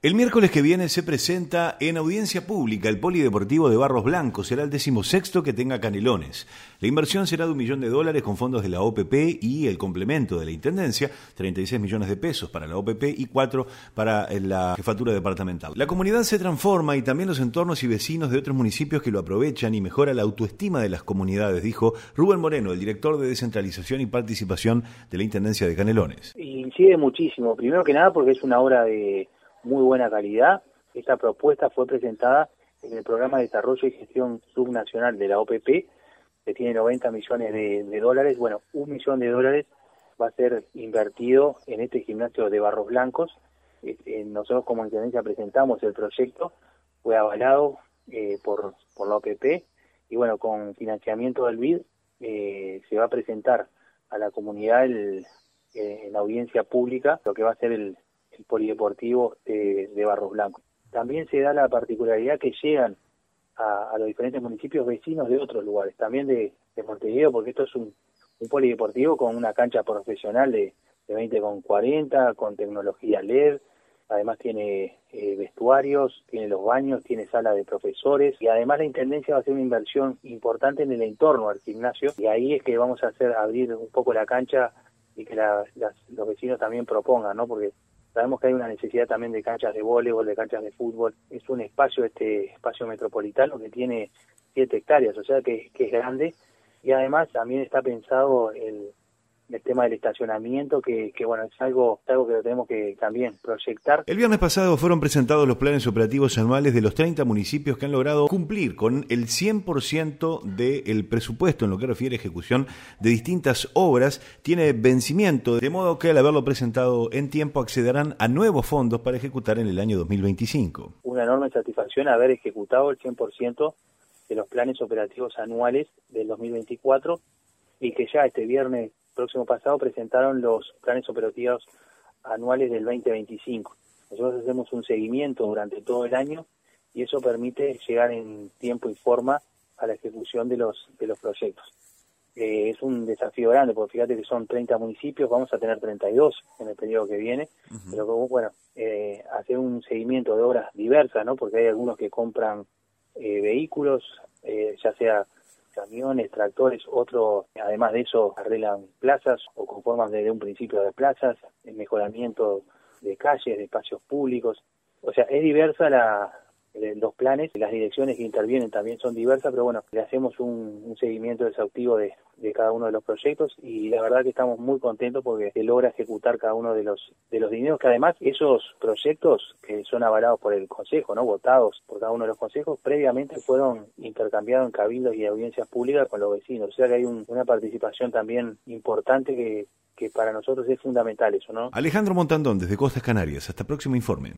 El miércoles que viene se presenta en audiencia pública el Polideportivo de Barros Blancos. Será el 16º que tenga Canelones. La inversión será de $1 millón con fondos de la OPP y el complemento de la Intendencia, 36 millones de pesos para la OPP y 4 para la jefatura departamental. La comunidad se transforma y también los entornos y vecinos de otros municipios que lo aprovechan y mejora la autoestima de las comunidades, dijo Rubén Moreno, el director de Descentralización y Participación de la Intendencia de Canelones. Incide muchísimo, primero que nada porque es una obra de muy buena calidad. Esta propuesta fue presentada en el Programa de Desarrollo y Gestión Subnacional de la OPP, que tiene 90 millones de dólares. Bueno, $1 millón va a ser invertido en este gimnasio de Barros Blancos. Nosotros como Intendencia presentamos el proyecto, fue avalado por la OPP y bueno, con financiamiento del BID se va a presentar a la comunidad en la audiencia pública lo que va a ser el polideportivo de Barros Blancos. También se da la particularidad que llegan a los diferentes municipios vecinos de otros lugares, también de Montevideo, porque esto es un polideportivo con una cancha profesional de 20x40, con tecnología LED, además tiene vestuarios, tiene los baños, tiene sala de profesores, y además la Intendencia va a hacer una inversión importante en el entorno al gimnasio, y ahí es que vamos a abrir un poco la cancha y que los vecinos también propongan, ¿no? Porque sabemos que hay una necesidad también de canchas de voleibol, de canchas de fútbol. Es un espacio, este espacio metropolitano que tiene 7 hectáreas, o sea que es grande. Y además también está pensado el tema del estacionamiento, que bueno, es algo que lo tenemos que también proyectar. El viernes pasado fueron presentados los planes operativos anuales de los 30 municipios que han logrado cumplir con el 100% del presupuesto en lo que refiere a ejecución de distintas obras. Tiene vencimiento, de modo que al haberlo presentado en tiempo accederán a nuevos fondos para ejecutar en el año 2025. Una enorme satisfacción haber ejecutado el 100% de los planes operativos anuales del 2024 y que ya este viernes próximo pasado presentaron los planes operativos anuales del 2025. Nosotros hacemos un seguimiento durante todo el año y eso permite llegar en tiempo y forma a la ejecución de los proyectos. Es un desafío grande, porque fíjate que son 30 municipios, vamos a tener 32 en el periodo que viene, pero bueno, hacer un seguimiento de obras diversas, ¿no? Porque hay algunos que compran vehículos, ya sea camiones, tractores, otros, además de eso, arreglan plazas o conforman desde un principio de plazas, el mejoramiento de calles, de espacios públicos. O sea, es diversa los planes, las direcciones que intervienen también son diversas, pero bueno, le hacemos un seguimiento exhaustivo de cada uno de los proyectos y la verdad que estamos muy contentos porque se logra ejecutar cada uno de los dineros, que además esos proyectos que son avalados por el Consejo, ¿no? Votados por cada uno de los consejos, previamente fueron intercambiados en cabildos y audiencias públicas con los vecinos, o sea que hay una participación también importante que para nosotros es fundamental eso, ¿no? Alejandro Montandón, desde Costas Canarias. Hasta próximo informe.